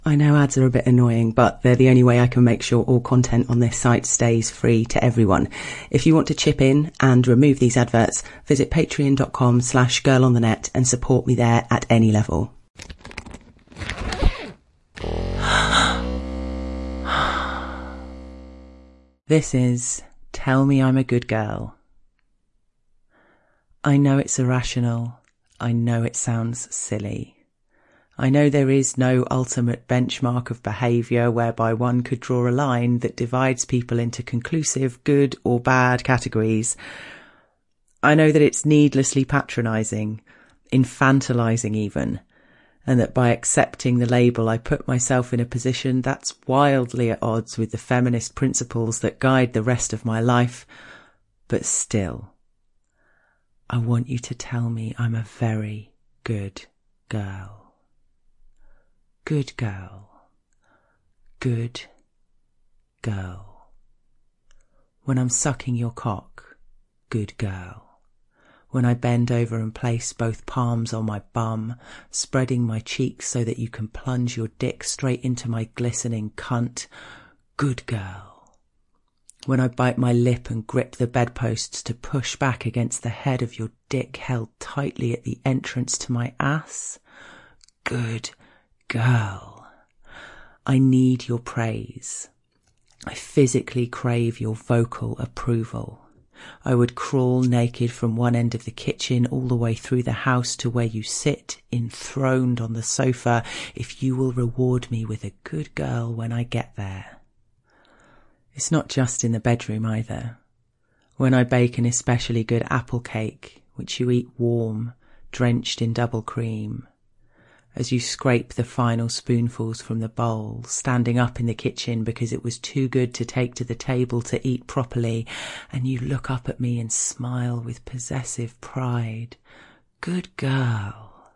I know ads are a bit annoying, but they're the only way I can make sure all content on this site stays free to everyone. If you want to chip in and remove these adverts, visit patreon.com/girlonthenet and support me there at any level. This is Tell Me I'm a Good Girl. I know it's irrational. I know it sounds silly. I know there is no ultimate benchmark of behaviour whereby one could draw a line that divides people into conclusive good or bad categories. I know that it's needlessly patronising, infantilising even, and that by accepting the label I put myself in a position that's wildly at odds with the feminist principles that guide the rest of my life. But still, I want you to tell me I'm a very good girl. Good girl. Good girl. When I'm sucking your cock, good girl. When I bend over and place both palms on my bum, spreading my cheeks so that you can plunge your dick straight into my glistening cunt, good girl. When I bite my lip and grip the bedposts to push back against the head of your dick held tightly at the entrance to my ass, good girl. I need your praise. I physically crave your vocal approval. I would crawl naked from one end of the kitchen all the way through the house to where you sit enthroned on the sofa if you will reward me with a good girl when I get there. It's not just in the bedroom either. When I bake an especially good apple cake, which you eat warm, drenched in double cream, as you scrape the final spoonfuls from the bowl, standing up in the kitchen because it was too good to take to the table to eat properly, and you look up at me and smile with possessive pride. Good girl.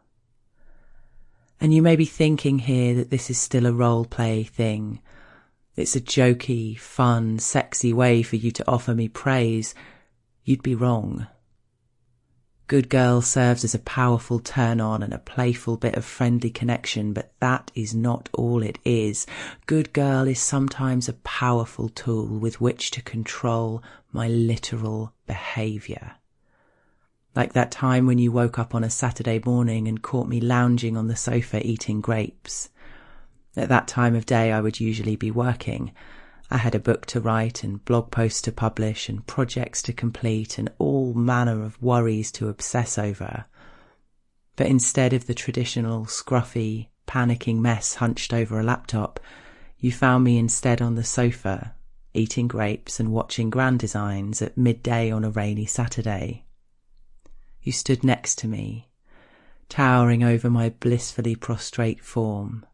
And you may be thinking here that this is still a role-play thing. It's a jokey, fun, sexy way for you to offer me praise. You'd be wrong. Good girl serves as a powerful turn-on and a playful bit of friendly connection, but that is not all it is. Good girl is sometimes a powerful tool with which to control my literal behaviour. Like that time when you woke up on a Saturday morning and caught me lounging on the sofa eating grapes. At that time of day I would usually be working. I had a book to write and blog posts to publish and projects to complete and all manner of worries to obsess over. But instead of the traditional scruffy, panicking mess hunched over a laptop, you found me instead on the sofa, eating grapes and watching Grand Designs at midday on a rainy Saturday. You stood next to me, towering over my blissfully prostrate form.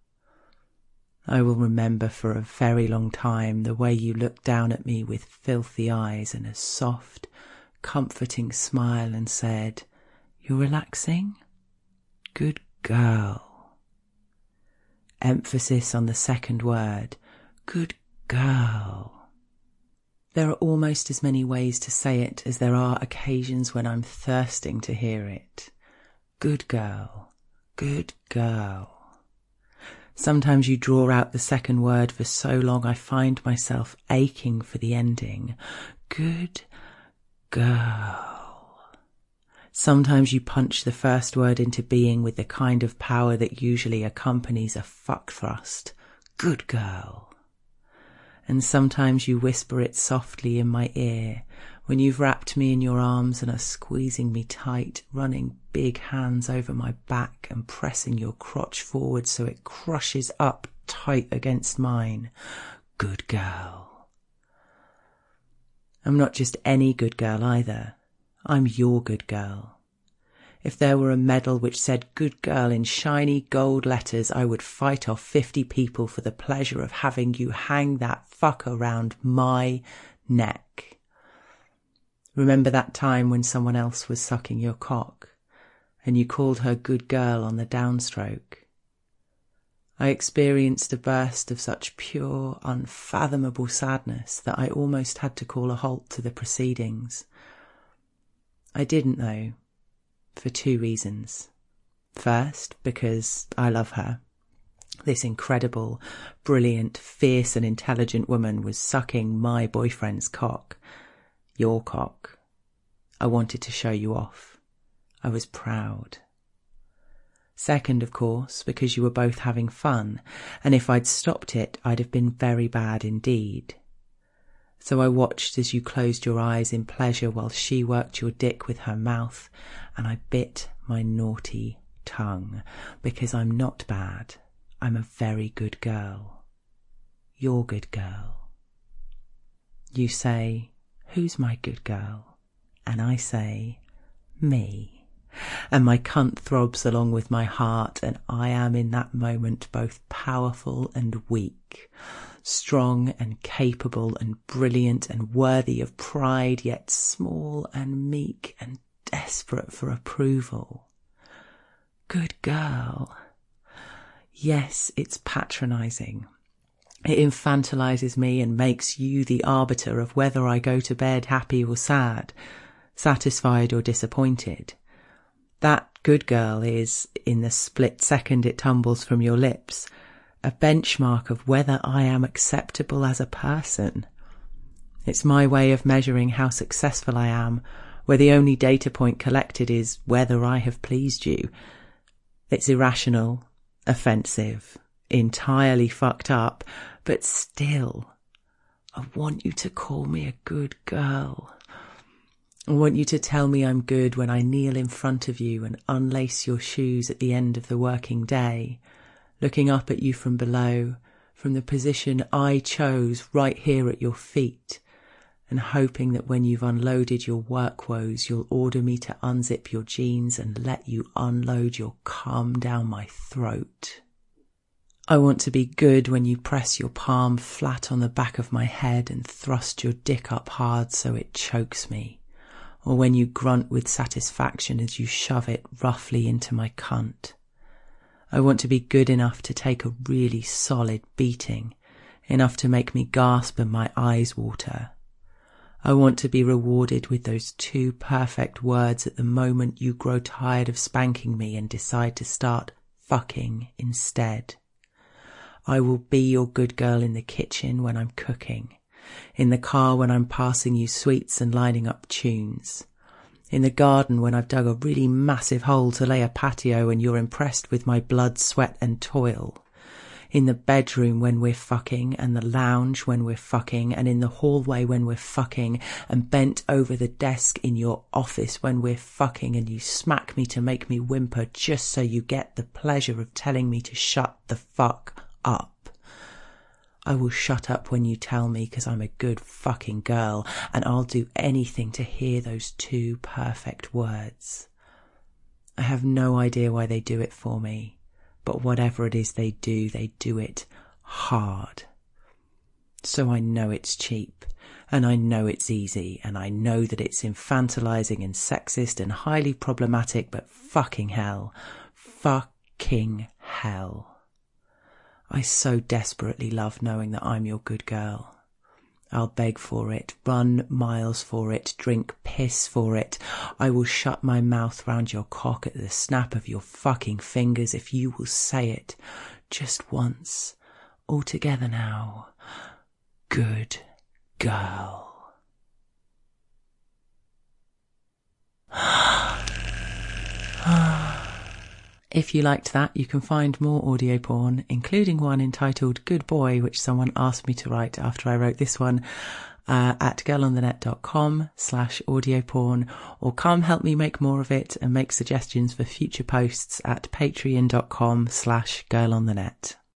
I will remember for a very long time the way you looked down at me with filthy eyes and a soft, comforting smile and said, "You're relaxing? Good girl." Emphasis on the second word, good girl. There are almost as many ways to say it as there are occasions when I'm thirsting to hear it. Good girl, good girl. Sometimes you draw out the second word for so long I find myself aching for the ending. Good girl. Sometimes you punch the first word into being with the kind of power that usually accompanies a fuck thrust. Good girl. And sometimes you whisper it softly in my ear when you've wrapped me in your arms and are squeezing me tight, running big hands over my back and pressing your crotch forward so it crushes up tight against mine. Good girl. I'm not just any good girl either. I'm your good girl. If there were a medal which said good girl in shiny gold letters, I would fight off 50 people for the pleasure of having you hang that fuck around my neck. Remember that time when someone else was sucking your cock and you called her good girl on the downstroke? I experienced a burst of such pure, unfathomable sadness that I almost had to call a halt to the proceedings. I didn't though, for 2 reasons. First, because I love her. This incredible, brilliant, fierce and intelligent woman was sucking my boyfriend's cock. Your cock. I wanted to show you off. I was proud. Second, of course, because you were both having fun, and if I'd stopped it, I'd have been very bad indeed. So I watched as you closed your eyes in pleasure while she worked your dick with her mouth, and I bit my naughty tongue, because I'm not bad. I'm a very good girl. You're good girl. You say, who's my good girl? And I say, me. And my cunt throbs along with my heart, and I am in that moment both powerful and weak, strong and capable and brilliant and worthy of pride, yet small and meek and desperate for approval. Good girl. Yes, it's patronising. It infantilizes me and makes you the arbiter of whether I go to bed happy or sad, satisfied or disappointed. That good girl is, in the split second it tumbles from your lips, a benchmark of whether I am acceptable as a person. It's my way of measuring how successful I am, where the only data point collected is whether I have pleased you. It's irrational, offensive, entirely fucked up, but still, I want you to call me a good girl. I want you to tell me I'm good when I kneel in front of you and unlace your shoes at the end of the working day, looking up at you from below, from the position I chose right here at your feet, and hoping that when you've unloaded your work woes, you'll order me to unzip your jeans and let you unload your cum down my throat. I want to be good when you press your palm flat on the back of my head and thrust your dick up hard so it chokes me, or when you grunt with satisfaction as you shove it roughly into my cunt. I want to be good enough to take a really solid beating, enough to make me gasp and my eyes water. I want to be rewarded with those 2 perfect words at the moment you grow tired of spanking me and decide to start fucking instead. I will be your good girl in the kitchen when I'm cooking, in the car when I'm passing you sweets and lining up tunes, in the garden when I've dug a really massive hole to lay a patio and you're impressed with my blood, sweat and toil, in the bedroom when we're fucking, and the lounge when we're fucking, and in the hallway when we're fucking, and bent over the desk in your office when we're fucking, and you smack me to make me whimper just so you get the pleasure of telling me to shut the fuck up. I will shut up when you tell me because I'm a good fucking girl, and I'll do anything to hear those 2 perfect words. I have no idea why they do it for me. But whatever it is they do it hard. So I know it's cheap, and I know it's easy, and I know that it's infantilizing and sexist and highly problematic, but fucking hell. I so desperately love knowing that I'm your good girl. I'll beg for it, run miles for it, drink piss for it. I will shut my mouth round your cock at the snap of your fucking fingers if you will say it, just once, all together now. Good girl. If you liked that, you can find more audio porn, including one entitled Good Boy, which someone asked me to write after I wrote this one, at girlonthenet.com/audio porn, or come help me make more of it and make suggestions for future posts at patreon.com/girlonthenet.